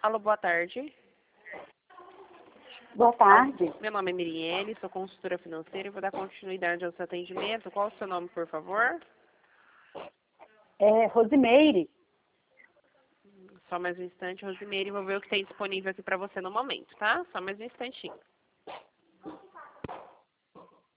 Alô, boa tarde. Boa tarde. Meu nome é Miriene, sou consultora financeira e vou dar continuidade ao seu atendimento. Qual o seu nome, por favor? É Rosimeire. Só mais um instante, Rosimeire, vou ver o que tem disponível aqui para você no momento, tá? Só mais um instantinho.